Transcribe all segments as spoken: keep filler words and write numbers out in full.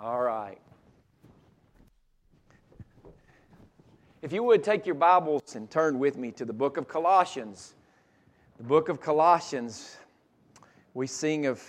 All right. If you would take your Bibles and turn with me to the book of Colossians. The book of Colossians, we sing of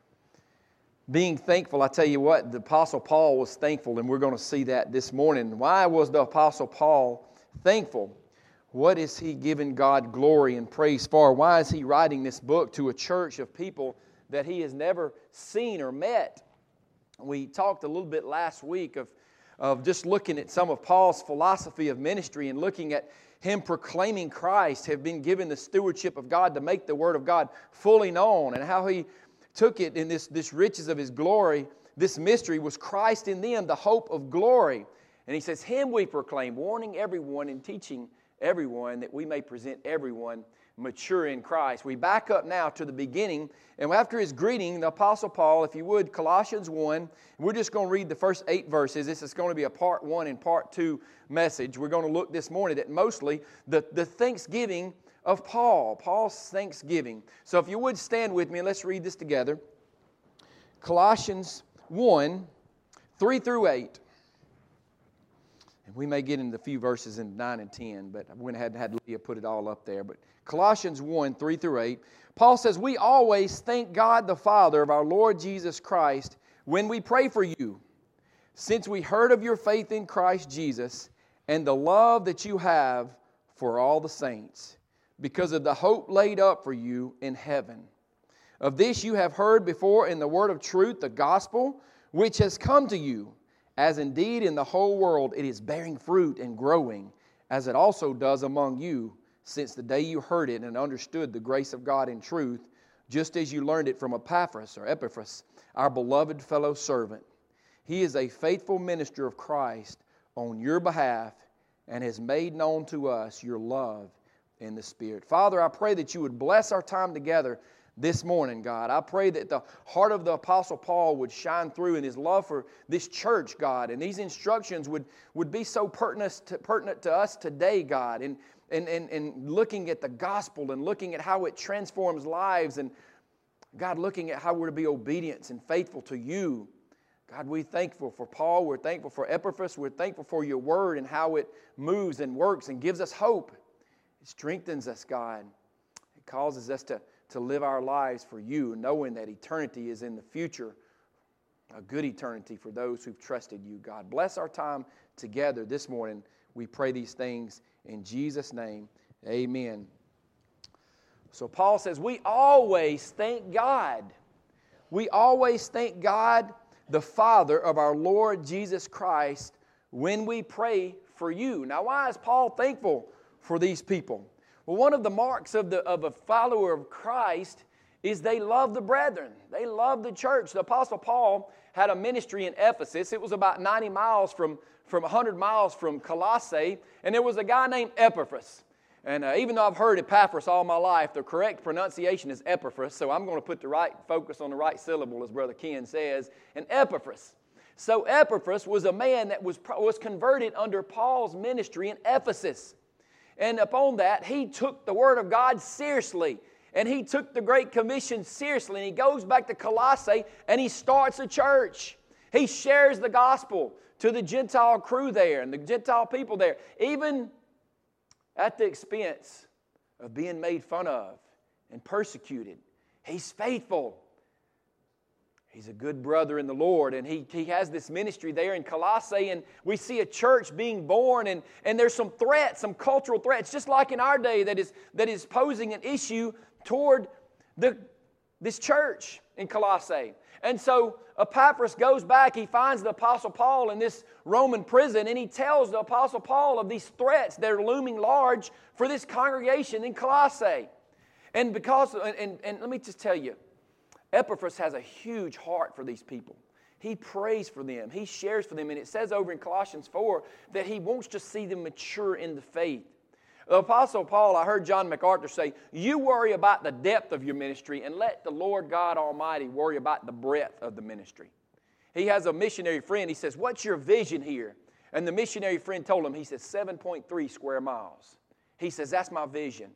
being thankful. I tell you what, the Apostle Paul was thankful, and we're going to see that this morning. Why was the Apostle Paul thankful? What is he giving God glory and praise for? Why is he writing this book to a church of people that he has never seen or met? We talked a little bit last week of, of just looking at some of Paul's philosophy of ministry and looking at him proclaiming Christ, have been given the stewardship of God to make the Word of God fully known, and how he took it in this, this riches of His glory. This mystery was Christ in them, the hope of glory. And he says, Him we proclaim, warning everyone and teaching everyone that we may present everyone mature in Christ. We back up now to the beginning, and after his greeting, the Apostle Paul, if you would, Colossians one, we're just going to read the first eight verses. This is going to be a part one and part two message. We're going to look this morning at mostly the, the thanksgiving of Paul, Paul's thanksgiving. So if you would stand with me, and let's read this together. Colossians one, three through eight. And we may get into a few verses in nine and ten, but I went ahead and had Leah put it all up there. But Colossians one, three through eight, Paul says, we always thank God the Father of our Lord Jesus Christ when we pray for you, since we heard of your faith in Christ Jesus and the love that you have for all the saints, because of the hope laid up for you in heaven. Of this you have heard before in the word of truth, the gospel, which has come to you, as indeed in the whole world it is bearing fruit and growing, as it also does among you, since the day you heard it and understood the grace of God in truth, just as you learned it from Epaphras or Epaphras, our beloved fellow servant. He is a faithful minister of Christ on your behalf and has made known to us your love in the Spirit. Father, I pray that you would bless our time together this morning, God. I pray that the heart of the Apostle Paul would shine through in his love for this church, God, and these instructions would, would be so pertinent to, pertinent to us today, God, and, and, and, and looking at the gospel and looking at how it transforms lives, and God, looking at how we're to be obedient and faithful to you. God, we're thankful for Paul. We're thankful for Epaphras. We're thankful for your word and how it moves and works and gives us hope. It strengthens us, God. It causes us to, to live our lives for you, knowing that eternity is in the future, a good eternity for those who've trusted you, God. Bless our time together this morning. We pray these things in Jesus' name. Amen. So Paul says, we always thank God. We always thank God, the Father of our Lord Jesus Christ, when we pray for you. Now, why is Paul thankful for these people? Well, one of the marks of, the, of a follower of Christ is they love the brethren. They love the church. The Apostle Paul had a ministry in Ephesus. It was about ninety miles from, from one hundred miles from Colossae, and there was a guy named Epaphras. And uh, even though I've heard Epaphras all my life, the correct pronunciation is Epaphras, so I'm going to put the right focus on the right syllable, as Brother Ken says, and Epaphras. So Epaphras was a man that was, was converted under Paul's ministry in Ephesus. And upon that, he took the Word of God seriously. And he took the Great Commission seriously. And he goes back to Colossae and he starts a church. He shares the gospel to the Gentile crew there and the Gentile people there, even at the expense of being made fun of and persecuted. He's faithful. He's a good brother in the Lord, and he, he has this ministry there in Colossae, and we see a church being born, and, and there's some threats, some cultural threats, just like in our day, that is, that is posing an issue toward the, this church in Colossae. And so Epaphras goes back, he finds the Apostle Paul in this Roman prison, and he tells the Apostle Paul of these threats that are looming large for this congregation in Colossae. And because, and, and, and let me just tell you, Epaphras has a huge heart for these people. He prays for them. He shares for them. And it says over in Colossians four that he wants to see them mature in the faith. The Apostle Paul, I heard John MacArthur say, you worry about the depth of your ministry and let the Lord God Almighty worry about the breadth of the ministry. He has a missionary friend. He says, what's your vision here? And the missionary friend told him, he says, seven point three square miles. He says, that's my vision.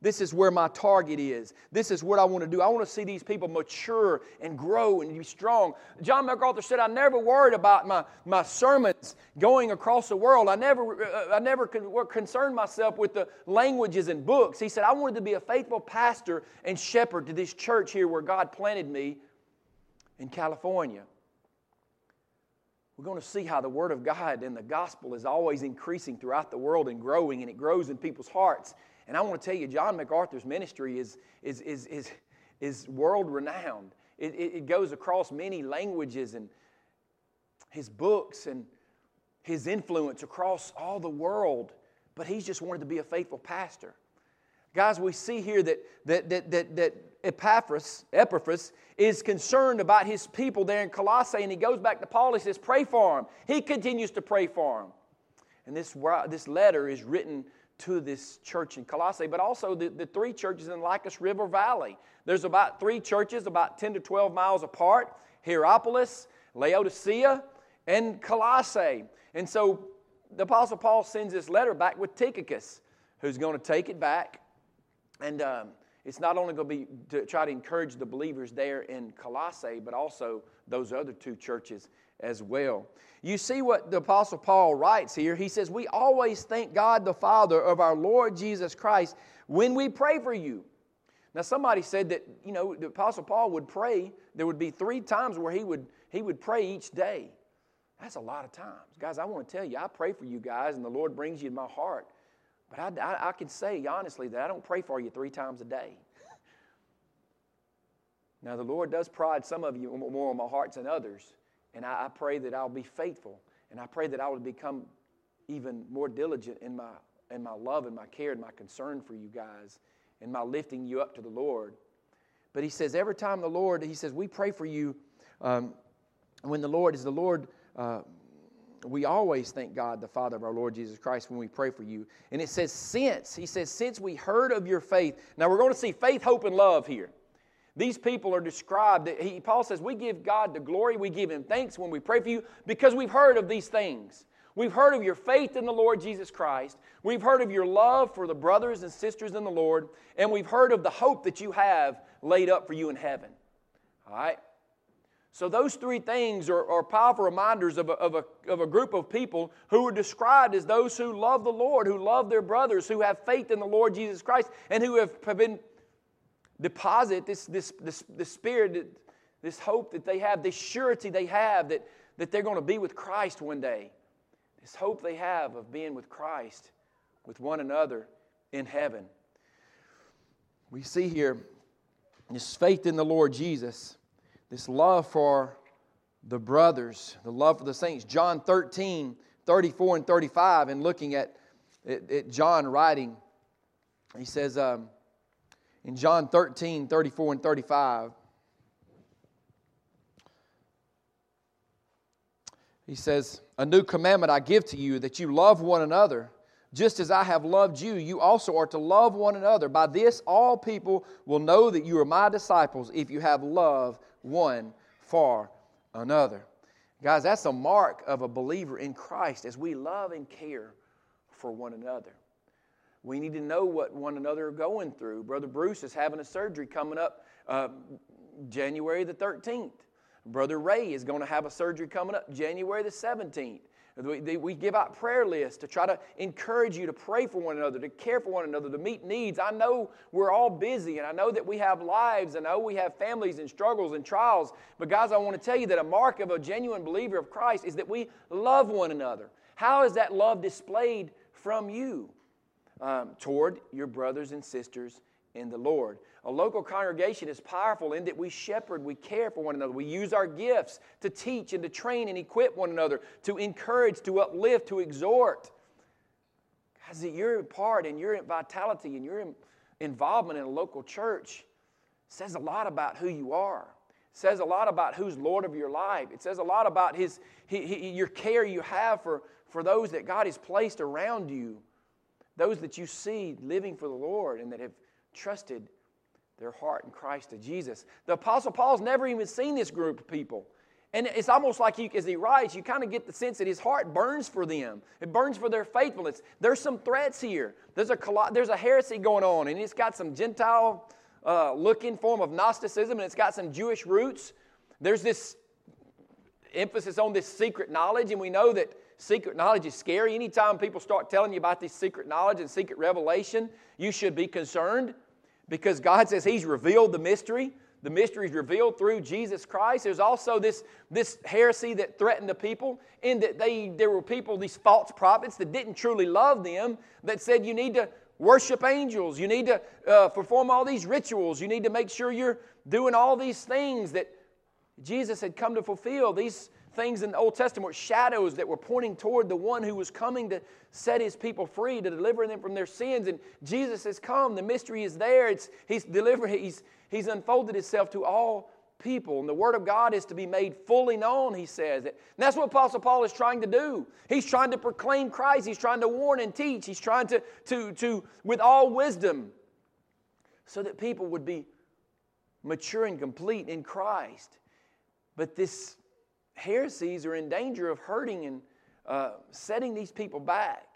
This is where my target is. This is what I want to do. I want to see these people mature and grow and be strong. John MacArthur said, I never worried about my, my sermons going across the world. I never, uh, I never con- concerned myself with the languages and books. He said, I wanted to be a faithful pastor and shepherd to this church here where God planted me in California. We're going to see how the Word of God and the gospel is always increasing throughout the world and growing, and it grows in people's hearts. And I want to tell you, John MacArthur's ministry is, is, is, is, is world-renowned. It, it, it goes across many languages, and his books and his influence across all the world. But he's just wanted to be a faithful pastor. Guys, we see here that, that, that, that, that Epaphras, Epaphras is concerned about his people there in Colossae, and he goes back to Paul. He says, pray for him. He continues to pray for him. And this, this letter is written to this church in Colossae, but also the, the three churches in Lycus River Valley. There's about three churches about ten to twelve miles apart: Hierapolis, Laodicea, and Colossae. And so the Apostle Paul sends this letter back with Tychicus, who's going to take it back. And um, it's not only going to be to try to encourage the believers there in Colossae, but also those other two churches as well. You see what the Apostle Paul writes here. He says, we always thank God the Father of our Lord Jesus Christ when we pray for you. Now somebody said that, you know, the Apostle Paul would pray. There would be three times where he would, he would pray each day. That's a lot of times. Guys, I want to tell you, I pray for you guys and the Lord brings you in my heart. But I, I, I can say honestly that I don't pray for you three times a day. Now the Lord does pride some of you more on my hearts than others. And I, I pray that I'll be faithful. And I pray that I will become even more diligent in my, in my love and my care and my concern for you guys. And my lifting you up to the Lord. But he says every time the Lord, he says we pray for you. Um, when the Lord is the Lord, uh, we always thank God, the Father of our Lord Jesus Christ, when we pray for you. And it says since, he says, since we heard of your faith. Now we're going to see faith, hope, and love here. These people are described. He, Paul says we give God the glory, we give Him thanks when we pray for you because we've heard of these things. We've heard of your faith in the Lord Jesus Christ. We've heard of your love for the brothers and sisters in the Lord. And we've heard of the hope that you have laid up for you in heaven. All right? So those three things are, are powerful reminders of a, of, a, of a group of people who are described as those who love the Lord, who love their brothers, who have faith in the Lord Jesus Christ, and who have, have been deposit this, this, this, this spirit, this hope that they have, this surety they have that, that they're going to be with Christ one day. This hope they have of being with Christ, with one another in heaven. We see here this faith in the Lord Jesus, this love for the brothers, the love for the saints. John thirteen, thirty-four and thirty-five, and looking at, at, at John writing, he says um, in John thirteen, thirty-four and thirty-five, he says, a new commandment I give to you, that you love one another. Just as I have loved you, you also are to love one another. By this all people will know that you are my disciples if you have love one for another. Guys, that's a mark of a believer in Christ as we love and care for one another. We need to know what one another are going through. Brother Bruce is having a surgery coming up uh, January the thirteenth. Brother Ray is going to have a surgery coming up January the seventeenth. We, we give out prayer lists to try to encourage you to pray for one another, to care for one another, to meet needs. I know we're all busy, and I know that we have lives, and I know we have families and struggles and trials. But guys, I want to tell you that a mark of a genuine believer of Christ is that we love one another. How is that love displayed from you um, toward your brothers and sisters in the Lord? A local congregation is powerful in that we shepherd, we care for one another. We use our gifts to teach and to train and equip one another, to encourage, to uplift, to exhort. Guys, your part and your vitality and your involvement in a local church says a lot about who you are. It says a lot about who's Lord of your life. It says a lot about his, he, he, your care you have for, for those that God has placed around you, those that you see living for the Lord and that have trusted their heart in Christ to Jesus. The Apostle Paul's never even seen this group of people And it's almost like you, as he writes, you kind of get the sense that his heart burns for them. It burns for their faithfulness. There's some threats here. There's a, there's a heresy going on, and it's got some Gentile-looking uh, form of Gnosticism, and it's got some Jewish roots. There's this emphasis on this secret knowledge, and we know that secret knowledge is scary. Anytime people start telling you about this secret knowledge and secret revelation, you should be concerned because God says He's revealed the mystery. The mystery is revealed through Jesus Christ. There's also this, this heresy that threatened the people in that they there were people, these false prophets that didn't truly love them, that said you need to worship angels, you need to uh, perform all these rituals, you need to make sure you're doing all these things that Jesus had come to fulfill. These things in the Old Testament were shadows that were pointing toward the one who was coming to set His people free, to deliver them from their sins. And Jesus has come. The mystery is there. It's, he's delivered. He's, he's unfolded Himself to all people. And the Word of God is to be made fully known, he says. And that's what Apostle Paul is trying to do. He's trying to proclaim Christ. He's trying to warn and teach. He's trying to, to, to with all wisdom, so that people would be mature and complete in Christ. But this heresies are in danger of hurting and uh, setting these people back.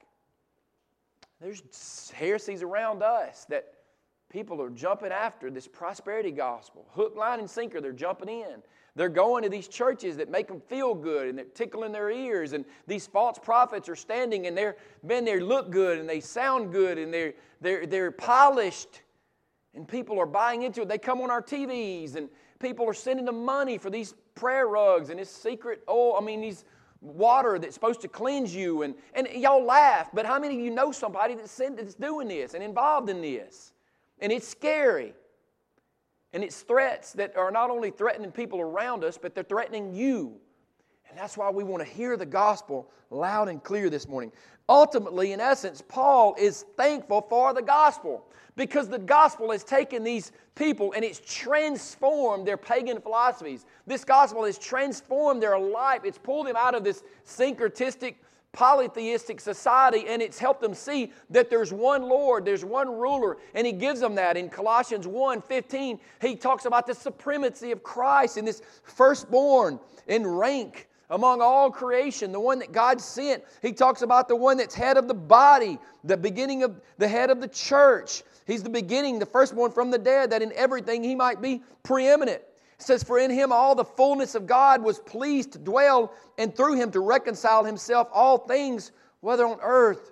There's heresies around us that people are jumping after, this prosperity gospel. Hook, line, and sinker, they're jumping in. They're going to these churches that make them feel good, and they're tickling their ears, and these false prophets are standing, and they're, man, they look good, and they sound good, and they're, they're, they're polished, and people are buying into it. They come on our T Vs, and people are sending them money for these prayer rugs and this secret oil, I mean, these water that's supposed to cleanse you. And, and y'all laugh, but how many of you know somebody that's, sent, that's doing this and involved in this? And it's scary. And it's threats that are not only threatening people around us, but they're threatening you. And that's why we want to hear the gospel loud and clear this morning. Ultimately, in essence, Paul is thankful for the gospel because the gospel has taken these people and it's transformed their pagan philosophies. This gospel has transformed their life. It's pulled them out of this syncretistic, polytheistic society, and it's helped them see that there's one Lord, there's one ruler, and He gives them that. In Colossians one fifteen, he talks about the supremacy of Christ and this firstborn in rank among all creation, the one that God sent. He talks about the one that's head of the body, the beginning of the head of the church. He's the beginning, the firstborn from the dead, that in everything He might be preeminent. It says, for in Him all the fullness of God was pleased to dwell, and through Him to reconcile Himself all things, whether on earth,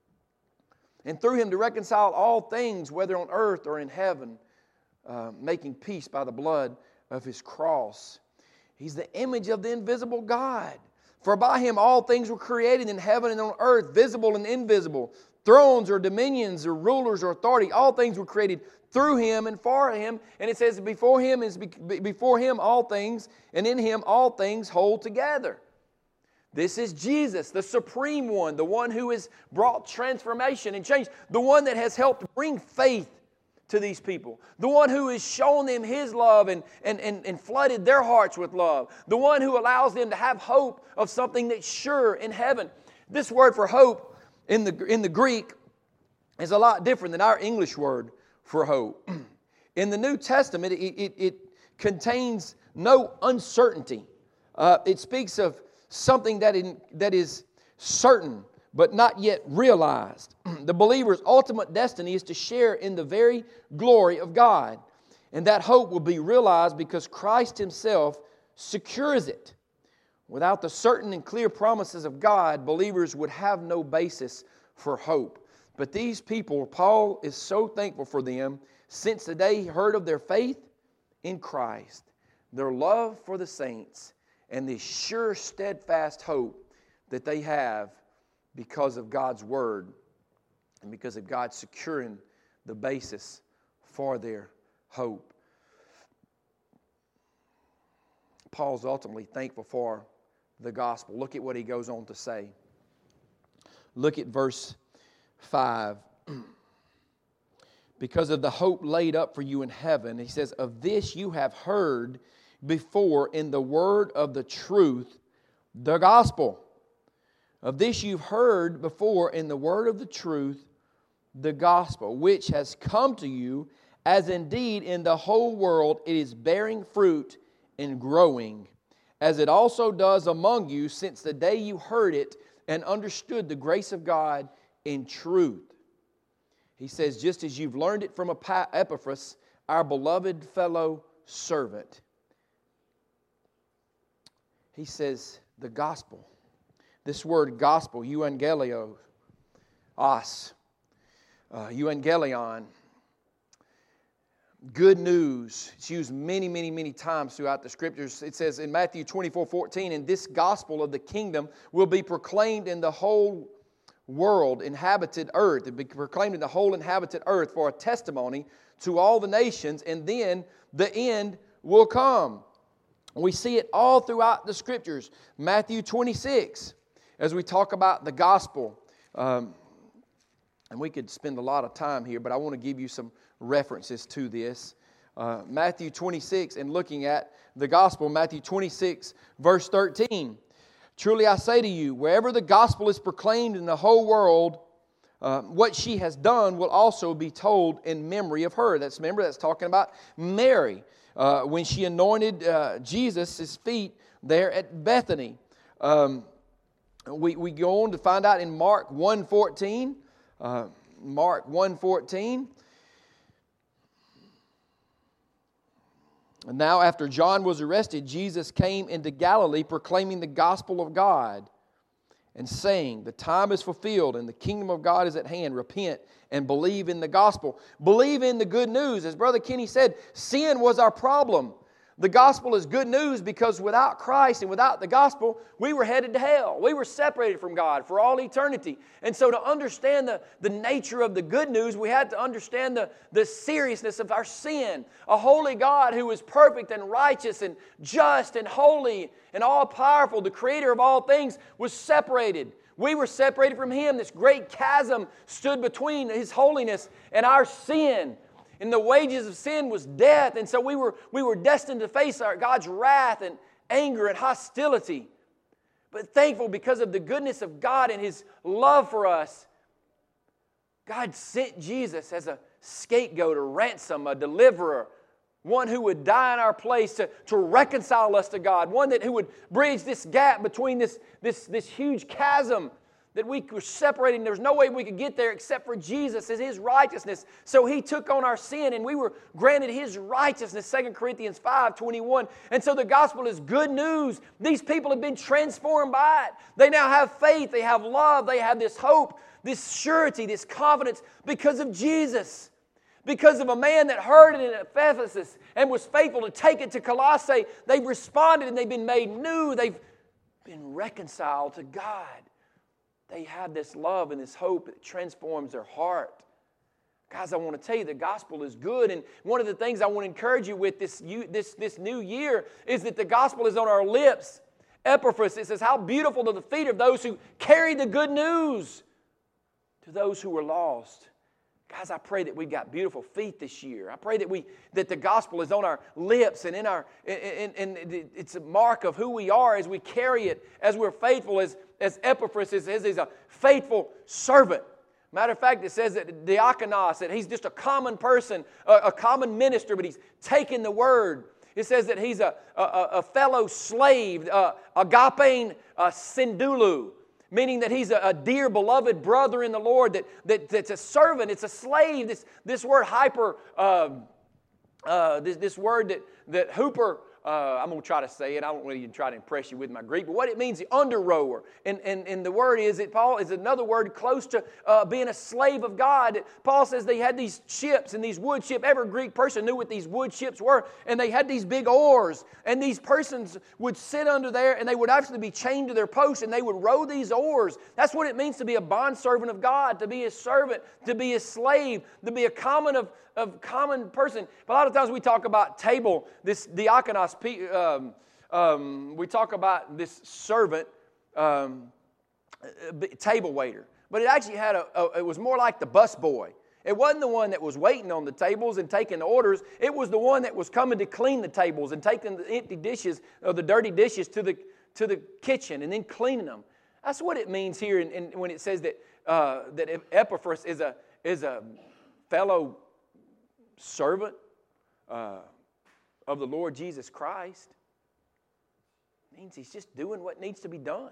and through Him to reconcile all things, whether on earth or in heaven, uh, making peace by the blood of His cross. He's the image of the invisible God. For by Him all things were created in heaven and on earth, visible and invisible. Thrones or dominions or rulers or authority, all things were created through Him and for Him. And it says, before Him is before Him all things, and in Him all things hold together. This is Jesus, the supreme one, the one who has brought transformation and change, the one that has helped bring faith to these people, the one who has shown them His love and, and, and, and flooded their hearts with love, the one who allows them to have hope of something that's sure in heaven. This word for hope in the, in the Greek is a lot different than our English word for hope. In the New Testament, it, it, it contains no uncertainty. Uh, it speaks of something that, in, that is certain but not yet realized. The believer's ultimate destiny is to share in the very glory of God. And that hope will be realized because Christ Himself secures it. Without the certain and clear promises of God, believers would have no basis for hope. But these people, Paul is so thankful for them since the day he heard of their faith in Christ, their love for the saints, and the sure, steadfast hope that they have because of God's Word and because of God securing the basis for their hope. Paul's ultimately thankful for the gospel. Look at what he goes on to say. Look at verse five. Because of the hope laid up for you in heaven, he says, of this you have heard before in the word of the truth, the gospel. Of this you've heard before in the word of the truth, the gospel, which has come to you, as indeed in the whole world it is bearing fruit and growing, as it also does among you since the day you heard it and understood the grace of God in truth. He says, just as you've learned it from Epaphras, our beloved fellow servant. He says, the gospel. This word gospel, euangelios, os, uh, euangelion, good news. It's used many, many, many times throughout the Scriptures. It says in Matthew twenty-four fourteen, and this gospel of the kingdom will be proclaimed in the whole world, inhabited earth. It will be proclaimed in the whole inhabited earth for a testimony to all the nations, and then the end will come. We see it all throughout the Scriptures. Matthew twenty-six, as we talk about the gospel. Um, and we could spend a lot of time here, but I want to give you some references to this. Uh, Matthew twenty-six, and looking at the gospel, Matthew twenty-six, verse thirteen. Truly I say to you, wherever the gospel is proclaimed in the whole world, uh, what she has done will also be told in memory of her. That's, remember, that's talking about Mary, uh, when she anointed uh, Jesus' feet there at Bethany. Um, we, we go on to find out in Mark one fourteen. Uh, Mark one fourteen. And now after John was arrested, Jesus came into Galilee proclaiming the gospel of God and saying, the time is fulfilled and the kingdom of God is at hand. Repent and believe in the gospel. Believe in the good news. As Brother Kenny said, sin was our problem. The gospel is good news because without Christ and without the gospel, we were headed to hell. We were separated from God for all eternity. And so to understand the, the nature of the good news, we had to understand the, the seriousness of our sin. A holy God who is perfect and righteous and just and holy and all-powerful, the creator of all things, was separated. We were separated from Him. This great chasm stood between His holiness and our sin. And the wages of sin was death. And so we were, we were destined to face our God's wrath and anger and hostility. But thankful because of the goodness of God and His love for us, God sent Jesus as a scapegoat, a ransom, a deliverer, one who would die in our place to, to reconcile us to God, one that who would bridge this gap between this, this, this huge chasm that we were separating. There's no way we could get there except for Jesus as His righteousness. So He took on our sin and we were granted His righteousness, Second Corinthians five twenty-one. And so the gospel is good news. These people have been transformed by it. They now have faith, they have love, they have this hope, this surety, this confidence because of Jesus. Because of a man that heard it in Ephesus and was faithful to take it to Colossae, they've responded and they've been made new. They've been reconciled to God. They have this love and this hope that transforms their heart. Guys, I want to tell you the gospel is good. And one of the things I want to encourage you with this, this, this new year is that the gospel is on our lips. Epaphras, it says, how beautiful to the feet of those who carry the good news to those who were lost. Guys, I pray that we've got beautiful feet this year. I pray that we that the gospel is on our lips and in our and, and, and it's a mark of who we are as we carry it, as we're faithful, as, as Epaphras is, is a faithful servant. Matter of fact, it says that diakonos, that he's just a common person, a, a common minister, but he's taken the word. It says that he's a, a, a fellow slave, uh, agapein uh, syndulu. Meaning that he's a, a dear, beloved brother in the Lord, that, that that's a servant, it's a slave. This, this word hyper, uh, uh, this, this word that, that hooper, uh, I'm going to try to say it. I don't really even try to impress you with my Greek, but what it means, the under rower. And, and, and the word is, it, Paul, is another word close to uh, being a slave of God. Paul says they had these ships and these wood ships. Every Greek person knew what these wood ships were. And they had these big oars. And these persons would sit under there and they would actually be chained to their posts and they would row these oars. That's what it means to be a bondservant of God, to be His servant, to be His slave, to be a common of, of common person. But a lot of times we talk about table, this diakonos, um, um, we talk about this servant, um, table waiter. But it actually had a, a, it was more like the bus boy. It wasn't the one that was waiting on the tables and taking the orders. It was the one that was coming to clean the tables and taking the empty dishes or the dirty dishes to the to the kitchen and then cleaning them. That's what it means here in, in, when it says that uh, that Epaphras is a is a fellow servant uh, of the Lord Jesus Christ. It means he's just doing what needs to be done.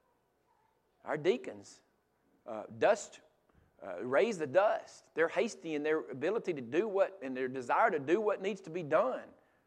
Our deacons, uh, dust, uh, raise the dust. They're hasty in their ability to do what, and their desire to do what needs to be done.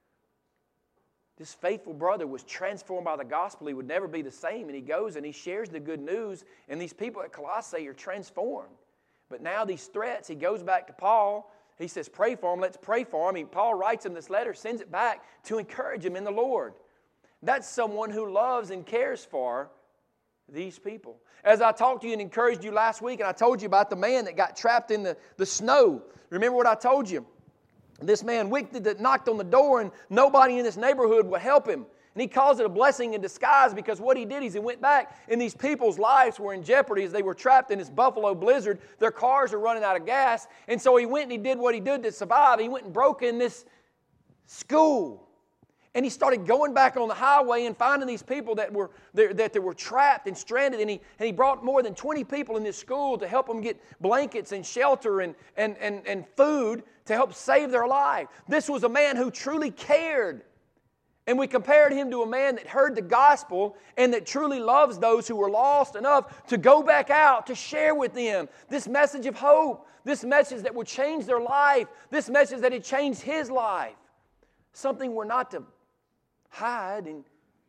This faithful brother was transformed by the gospel. He would never be the same. And he goes and he shares the good news. And these people at Colossae are transformed. But now these threats, he goes back to Paul. He says, pray for him. Let's pray for him. He, Paul writes him this letter, sends it back to encourage him in the Lord. That's someone who loves and cares for these people. As I talked to you and encouraged you last week, and I told you about the man that got trapped in the, the snow. Remember what I told you? This man wicked that knocked on the door and nobody in this neighborhood would help him. And he calls it a blessing in disguise because what he did is he went back and these people's lives were in jeopardy as they were trapped in this buffalo blizzard. Their cars are running out of gas. And so he went and he did what he did to survive. He went and broke in this school. And he started going back on the highway and finding these people that were that they were trapped and stranded. And he, and he brought more than twenty people in this school to help them get blankets and shelter and, and, and, and food to help save their life. This was a man who truly cared. And we compared him to a man that heard the gospel and that truly loves those who were lost enough to go back out, to share with them this message of hope, this message that would change their life, this message that had changed his life. Something we're not to hide. And,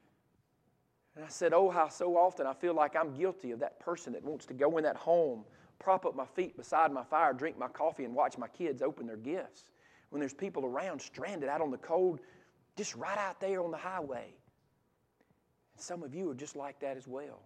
and I said, oh, how so often I feel like I'm guilty of that person that wants to go in that home, prop up my feet beside my fire, drink my coffee, and watch my kids open their gifts. When there's people around stranded out on the cold, just right out there on the highway. And some of you are just like that as well.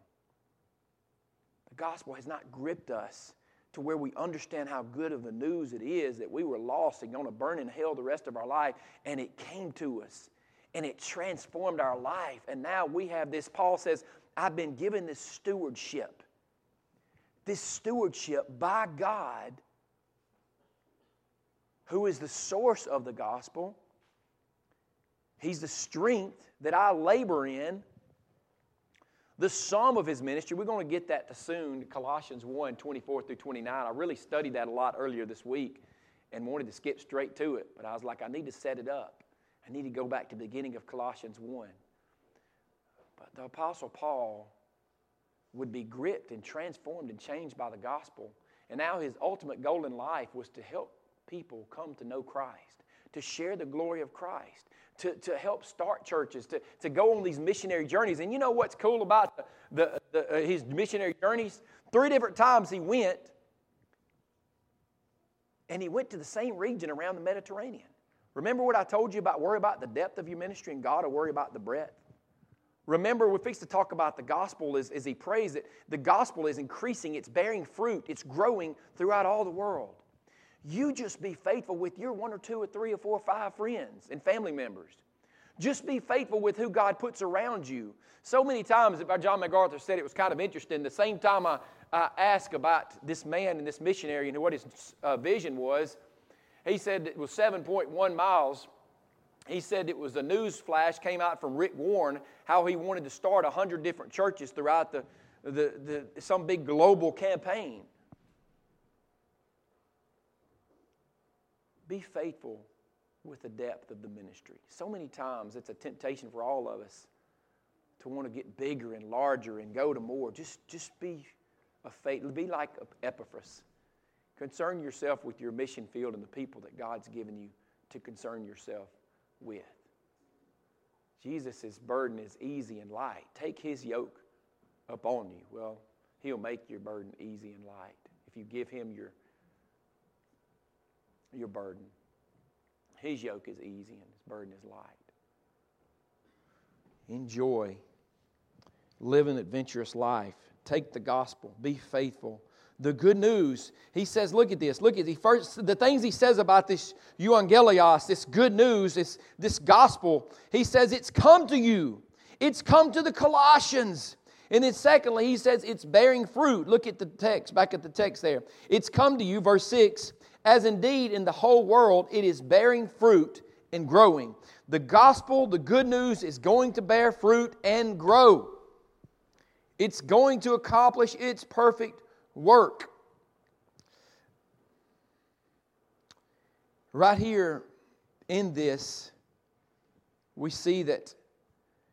The gospel has not gripped us to where we understand how good of the news it is that we were lost and going to burn in hell the rest of our life, and it came to us. And it transformed our life. And now we have this, Paul says, I've been given this stewardship. This stewardship by God, who is the source of the gospel. He's the strength that I labor in. The sum of his ministry, we're going to get that to soon, Colossians one, twenty-four through twenty-nine. I really studied that a lot earlier this week and wanted to skip straight to it. But I was like, I need to set it up. I need to go back to the beginning of Colossians one. But the Apostle Paul would be gripped and transformed and changed by the gospel. And now his ultimate goal in life was to help people come to know Christ, to share the glory of Christ, to, to help start churches, to, to go on these missionary journeys. And you know what's cool about the, the, the, uh, his missionary journeys? Three different times he went, and he went to the same region around the Mediterranean. Remember what I told you about worry about the depth of your ministry and God will worry about the breadth? Remember, we're fixed to talk about the gospel as, as he prays that the gospel is increasing, it's bearing fruit, it's growing throughout all the world. You just be faithful with your one or two or three or four or five friends and family members. Just be faithful with who God puts around you. So many times, if John MacArthur said it was kind of interesting, the same time I, I asked about this man and this missionary and what his uh, vision was, he said it was seven point one miles. He said it was a news flash came out from Rick Warren, how he wanted to start one hundred different churches throughout the, the, the some big global campaign. Be faithful with the depth of the ministry. So many times it's a temptation for all of us to want to get bigger and larger and go to more. Just, just be a faith. Be like Epaphras. Concern yourself with your mission field and the people that God's given you to concern yourself with. Jesus' burden is easy and light. Take his yoke upon you. Well, he'll make your burden easy and light if you give him your, your burden. His yoke is easy and his burden is light. Enjoy. Live an adventurous life. Take the gospel. Be faithful. The good news, he says, look at this. Look at the first, the things he says about this euangelios, this good news, this, this gospel. He says it's come to you. It's come to the Colossians. And then secondly, he says it's bearing fruit. Look at the text, back at the text there. It's come to you, verse six, as indeed in the whole world it is bearing fruit and growing. The gospel, the good news, is going to bear fruit and grow. It's going to accomplish its perfect work. Right here in this, we see that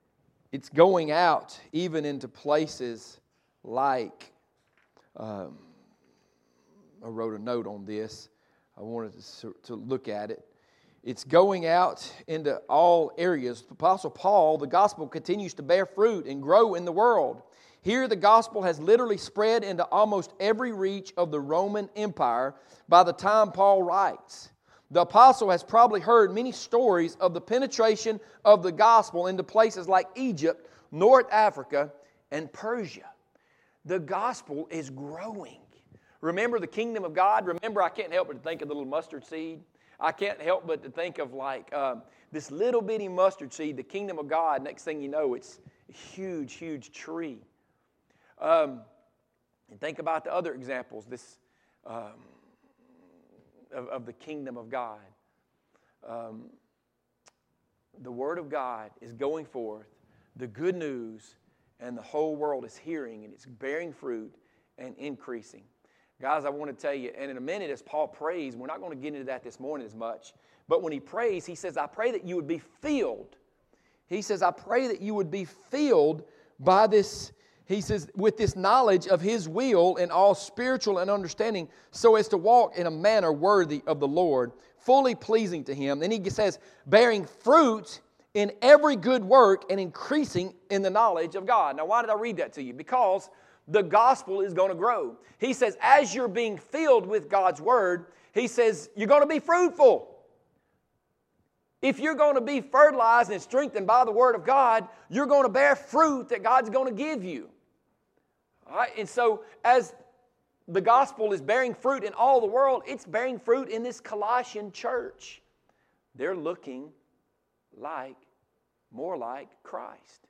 it's going out even into places like, um, I wrote a note on this. I wanted to, to look at it. It's going out into all areas. The Apostle Paul, the gospel continues to bear fruit and grow in the world. Here the gospel has literally spread into almost every reach of the Roman Empire by the time Paul writes. The apostle has probably heard many stories of the penetration of the gospel into places like Egypt, North Africa, and Persia. The gospel is growing. Remember the kingdom of God? Remember, I can't help but to think of the little mustard seed. I can't help but to think of like um, this little bitty mustard seed, the kingdom of God. Next thing you know, it's a huge, huge tree. Um, and think about the other examples this um, of, of the kingdom of God. Um, the Word of God is going forth, the good news, and the whole world is hearing, and it's bearing fruit and increasing. Guys, I want to tell you, and in a minute as Paul prays, we're not going to get into that this morning as much, but when he prays, he says, I pray that you would be filled. He says, I pray that you would be filled by this, he says, with this knowledge of His will in all spiritual and understanding, so as to walk in a manner worthy of the Lord, fully pleasing to Him. Then he says, bearing fruit in every good work and increasing in the knowledge of God. Now, why did I read that to you? Because the gospel is going to grow. He says, as you're being filled with God's Word, He says, you're going to be fruitful. If you're going to be fertilized and strengthened by the Word of God, you're going to bear fruit that God's going to give you. All right? And so, as the gospel is bearing fruit in all the world, it's bearing fruit in this Colossian church. They're looking like, more like Christ.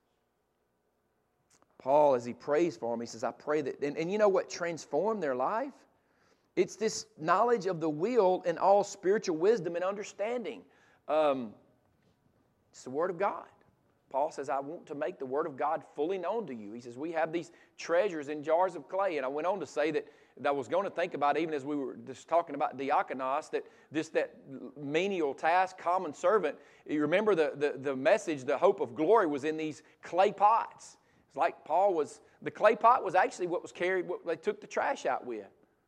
Paul, as he prays for them, he says, I pray that, and, and you know what transformed their life? It's this knowledge of the will and all spiritual wisdom and understanding. Um, it's the Word of God. Paul says, I want to make the Word of God fully known to you. He says, we have these treasures in jars of clay. And I went on to say that, that I was going to think about, even as we were just talking about diakonos, that this that menial task, common servant, you remember the, the, the message, the hope of glory was in these clay pots. It's like Paul was, the clay pot was actually what was carried, what they took the trash out with.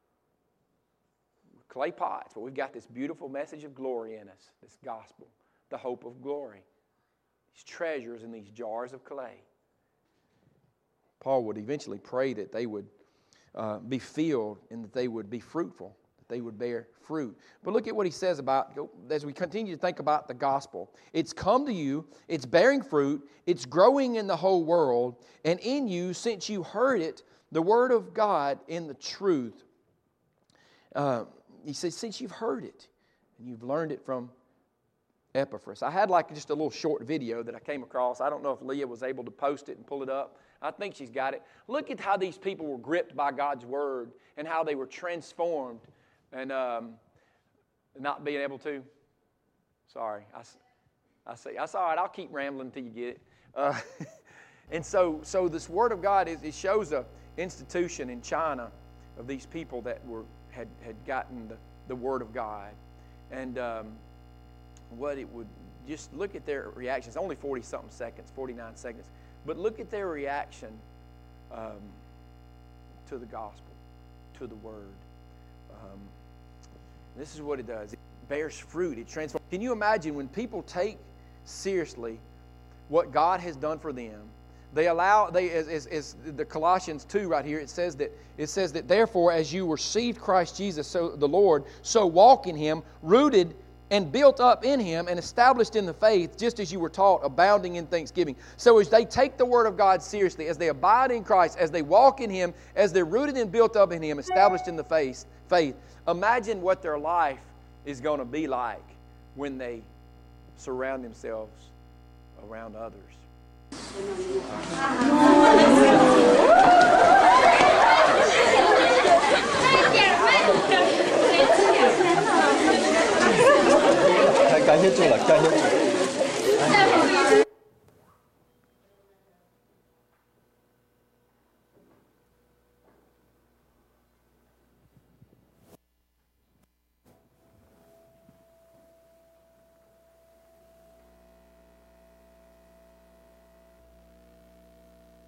Clay pots, but we've got this beautiful message of glory in us, this gospel, the hope of glory. These treasures in these jars of clay. Paul would eventually pray that they would uh, be filled and that they would be fruitful, that they would bear fruit. But look at what he says about, as we continue to think about the gospel. It's come to you, it's bearing fruit, it's growing in the whole world, and in you, since you heard it, the word of God in the truth. Uh, he says, since you've heard it, and you've learned it from Epaphras. I had like just a little short video that I came across. I don't know if Leah was able to post it and pull it up. I think she's got it. Look at how these people were gripped by God's Word and how they were transformed and um, not being able to. Sorry. I, I say, that's all right. I'll keep rambling until you get it. Uh, and so so this Word of God, is, it shows a institution in China of these people that were had, had gotten the, the Word of God. And um, what it would, just look at their reaction. It's only forty-something seconds, forty-nine seconds. But look at their reaction um, to the gospel, to the Word. Um, this is what it does. It bears fruit. It transforms. Can you imagine when people take seriously what God has done for them? They allow, they as, as, as the Colossians two right here, it says that, it says that therefore as you received Christ Jesus, so the Lord, so walk in Him, rooted and built up in Him and established in the faith, just as you were taught, abounding in thanksgiving. So as they take the Word of God seriously, as they abide in Christ, as they walk in Him, as they're rooted and built up in Him, established in the faith, faith, imagine what their life is going to be like when they surround themselves around others.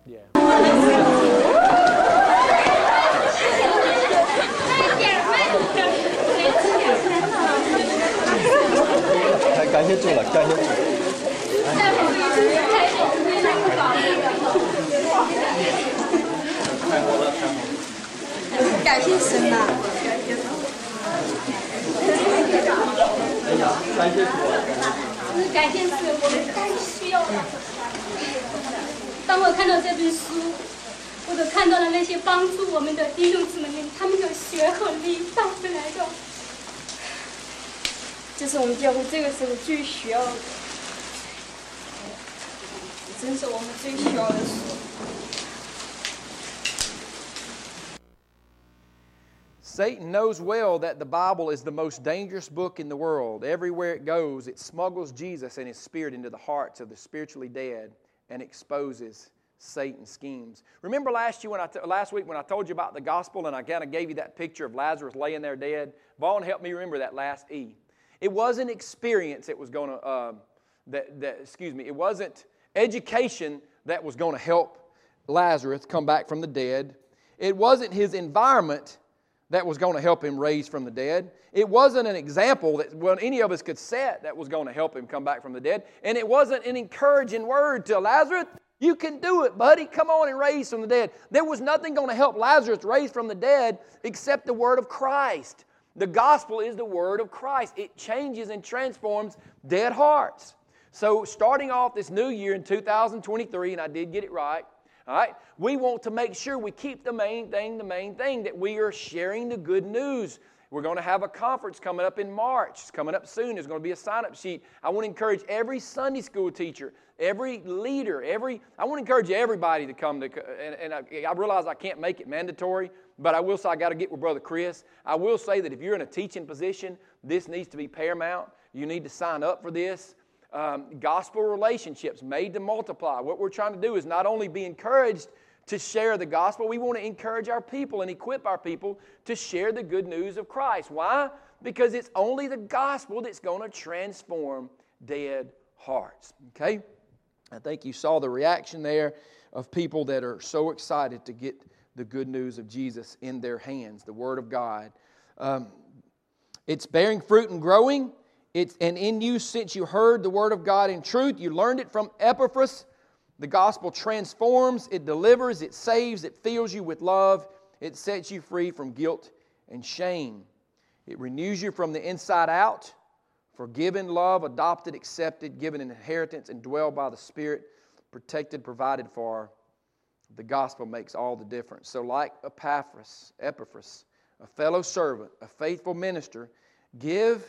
Yeah. 感谢主了，感谢主。 感谢神啊！ 感谢主。 感谢主，我们太需要了。当我看到这本书，我都看到了那些帮助我们的弟兄姊妹们，他们的血和力带回来的。这是我们教会这个时候最需要的，真是我们最需要的书。 Satan knows well that the Bible is the most dangerous book in the world. Everywhere it goes, it smuggles Jesus and His Spirit into the hearts of the spiritually dead and exposes Satan's schemes. Remember last, year when I t- last week when I told you about the gospel and I kind of gave you that picture of Lazarus laying there dead? Vaughn helped me remember that last E. It wasn't experience that was going to, uh, that, that, excuse me, it wasn't education that was going to help Lazarus come back from the dead. It wasn't his environment that was going to help him raise from the dead. It wasn't an example that well, any of us could set that was going to help him come back from the dead. And it wasn't an encouraging word to Lazarus, you can do it, buddy. Come on and raise from the dead. There was nothing going to help Lazarus raise from the dead except the word of Christ. The gospel is the word of Christ. It changes and transforms dead hearts. So starting off this new year in two thousand twenty-three, and I did get it right, all right, we want to make sure we keep the main thing, the main thing, that we are sharing the good news. We're going to have a conference coming up in March. It's coming up soon. There's going to be a sign-up sheet. I want to encourage every Sunday school teacher, every leader, every, I want to encourage everybody to come to, and, and I, I realize I can't make it mandatory, but I will say I got to get with Brother Chris. I will say that if you're in a teaching position, this needs to be paramount. You need to sign up for this. Um, gospel relationships made to multiply. What we're trying to do is not only be encouraged to share the gospel, we want to encourage our people and equip our people to share the good news of Christ. Why? Because it's only the gospel that's going to transform dead hearts. Okay? I think you saw the reaction there of people that are so excited to get the good news of Jesus in their hands, the Word of God. Um, it's bearing fruit and growing. It's and in you since you heard the Word of God in truth. You learned it from Epaphras. The gospel transforms, it delivers, it saves, it fills you with love. It sets you free from guilt and shame. It renews you from the inside out. Forgiven, loved, adopted, accepted, given an inheritance, and dwelled by the Spirit, protected, provided for. The gospel makes all the difference. So like Epaphras, Epaphras, a fellow servant, a faithful minister, give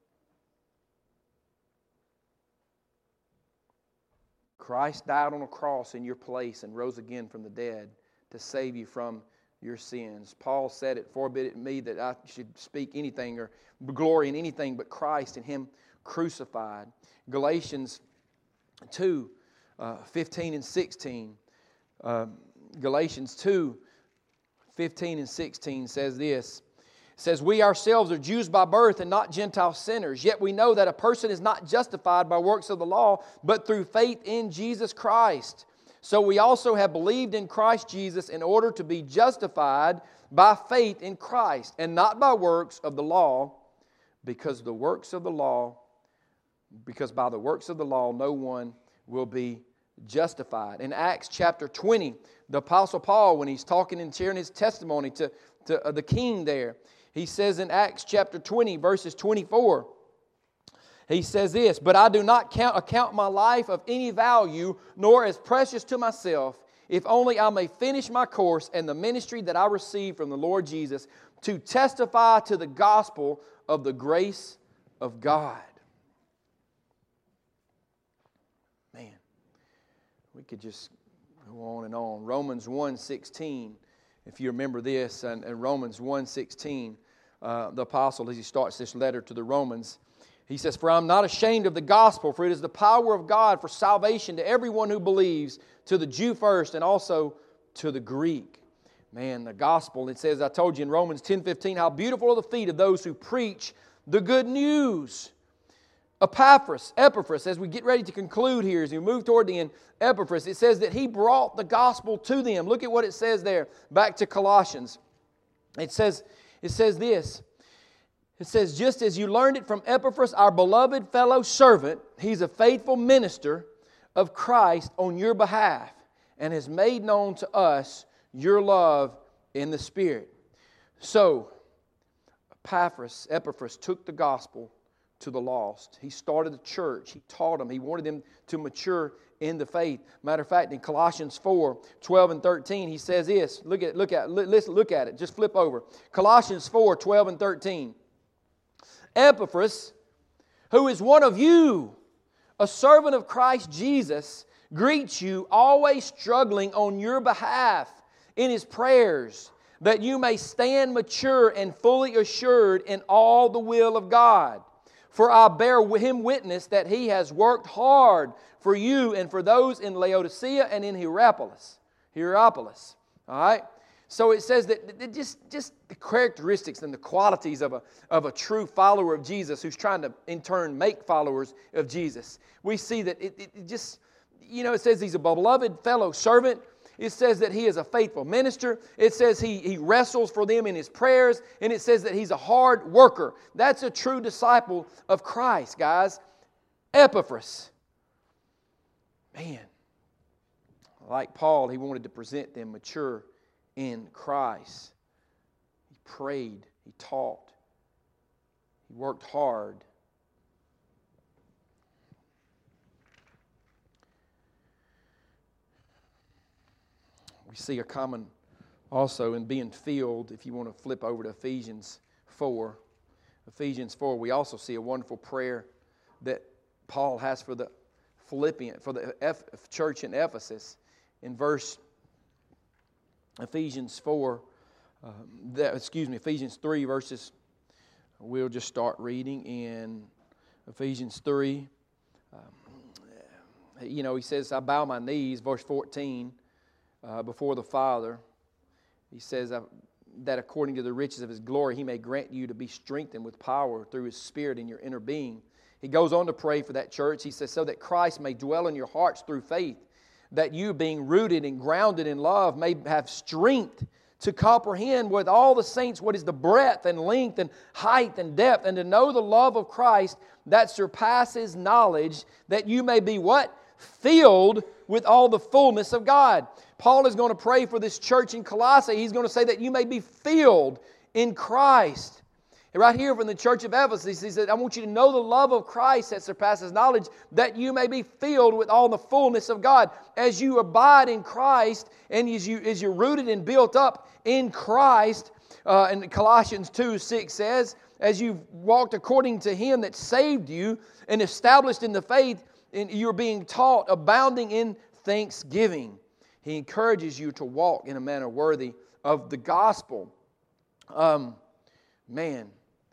Christ died on a cross in your place and rose again from the dead to save you from your sins. Paul said it, forbid it me that I should speak anything or glory in anything but Christ and Him crucified. Galatians two, uh, fifteen and sixteen. Uh, Galatians two, fifteen and sixteen says this. It says, we ourselves are Jews by birth and not Gentile sinners. Yet we know that a person is not justified by works of the law, but through faith in Jesus Christ. So we also have believed in Christ Jesus in order to be justified by faith in Christ, and not by works of the law, because the works of the law, because by the works of the law no one will be justified. In Acts chapter twenty, the Apostle Paul, when he's talking and sharing his testimony to, to uh, the king there, he says in Acts chapter twenty, verses twenty-four, he says this, but I do not count, account my life of any value, nor as precious to myself, if only I may finish my course and the ministry that I received from the Lord Jesus, to testify to the gospel of the grace of God. Man, we could just go on and on. Romans one sixteen. If you remember this, and, and Romans one sixteen, uh, the apostle, as he starts this letter to the Romans, he says, for I am not ashamed of the gospel, for it is the power of God for salvation to everyone who believes, to the Jew first and also to the Greek. Man, the gospel, it says, I told you in Romans ten fifteen, how beautiful are the feet of those who preach the good news Epaphras, Epaphras, as we get ready to conclude here, as we move toward the end, Epaphras, it says that he brought the gospel to them. Look at what it says there, back to Colossians. It says, it says this. It says, just as you learned it from Epaphras, our beloved fellow servant, he's a faithful minister of Christ on your behalf and has made known to us your love in the Spirit. So, Epaphras, Epaphras took the gospel to the lost. He started a church. He taught them. He wanted them to mature in the faith. Matter of fact, in Colossians four, twelve and thirteen, he says this. Look at, look at, listen, look at it. Just flip over. Colossians four, twelve and thirteen. Epaphras, who is one of you, a servant of Christ Jesus, greets you, always struggling on your behalf in his prayers, that you may stand mature and fully assured in all the will of God. For I bear him witness that he has worked hard for you and for those in Laodicea and in Hierapolis. Hierapolis. All right? So it says that just, just the characteristics and the qualities of a, of a true follower of Jesus who's trying to, in turn, make followers of Jesus. We see that it, it just, you know, it says he's a beloved fellow servant. It says that he is a faithful minister. It says he, he wrestles for them in his prayers. And it says that he's a hard worker. That's a true disciple of Christ, guys. Epaphras. Man, like Paul, he wanted to present them mature in Christ. He prayed. He taught. He worked hard. We see a common also in being filled. If you want to flip over to Ephesians four. Ephesians four, we also see a wonderful prayer that Paul has for the Philippian, for the F, church in Ephesus. In verse Ephesians four, uh, that, excuse me, Ephesians three verses, we'll just start reading in Ephesians three. Um, you know, he says, I bow my knees, verse fourteen, Uh, before the Father. He says uh, that according to the riches of His glory, He may grant you to be strengthened with power through His Spirit in your inner being. He goes on to pray for that church. He says, so that Christ may dwell in your hearts through faith, that you, being rooted and grounded in love, may have strength to comprehend with all the saints what is the breadth and length and height and depth, and to know the love of Christ that surpasses knowledge, that you may be what? Filled with all the fullness of God. Paul is going to pray for this church in Colossae. He's going to say that you may be filled in Christ. And right here from the church of Ephesus, he said, I want you to know the love of Christ that surpasses knowledge, that you may be filled with all the fullness of God. As you abide in Christ, and as, you, as you're rooted and built up in Christ, uh, and Colossians two six says, as you've walked according to Him that saved you and established in the faith, and you're being taught, abounding in thanksgiving. He encourages you to walk in a manner worthy of the gospel. Um, man,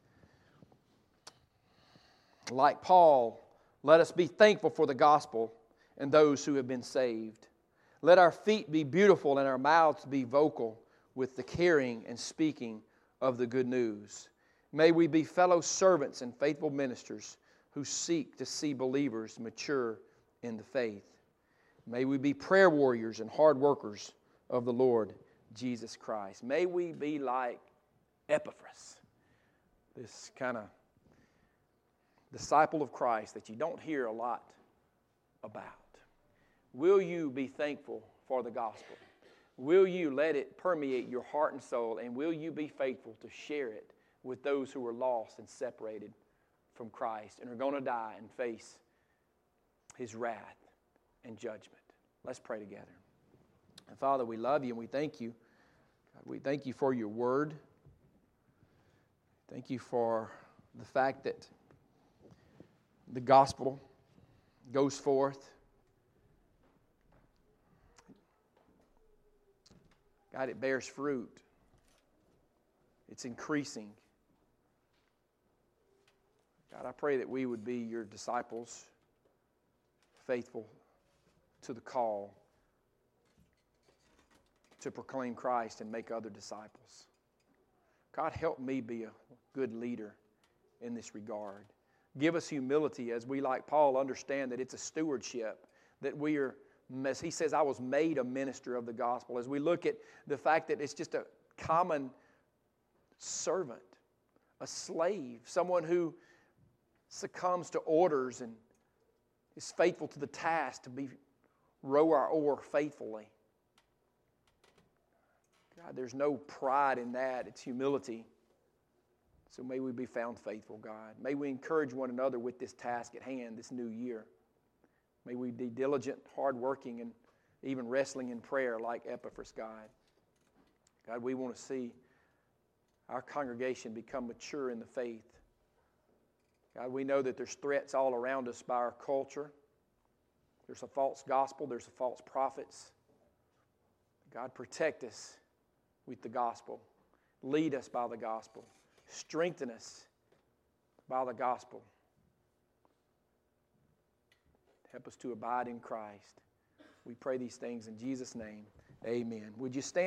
like Paul, let us be thankful for the gospel and those who have been saved. Let our feet be beautiful and our mouths be vocal with the carrying and speaking of the good news. May we be fellow servants and faithful ministers who seek to see believers mature in the faith. May we be prayer warriors and hard workers of the Lord Jesus Christ. May we be like Epaphras, this kind of disciple of Christ that you don't hear a lot about. Will you be thankful for the gospel? Will you let it permeate your heart and soul? And will you be faithful to share it with those who are lost and separated from Christ and are going to die and face His wrath and judgment? Let's pray together. And Father, we love you and we thank you. God, we thank you for your word. Thank you for the fact that the gospel goes forth. God, it bears fruit. It's increasing. God, I pray that we would be your disciples, faithful to the call to proclaim Christ and make other disciples. God, help me be a good leader in this regard. Give us humility as we, like Paul, understand that it's a stewardship, that we are, as he says, I was made a minister of the gospel. As we look at the fact that it's just a common servant, a slave, someone who succumbs to orders and is faithful to the task to be row our oar faithfully. God, there's no pride in that. It's humility. So may we be found faithful, God. May we encourage one another with this task at hand this new year. May we be diligent, hardworking, and even wrestling in prayer like Epaphras, God. God, we want to see our congregation become mature in the faith. God, we know that there's threats all around us by our culture. There's a false gospel. There's a false prophets. God, protect us with the gospel. Lead us by the gospel. Strengthen us by the gospel. Help us to abide in Christ. We pray these things in Jesus' name. Amen. Would you stand?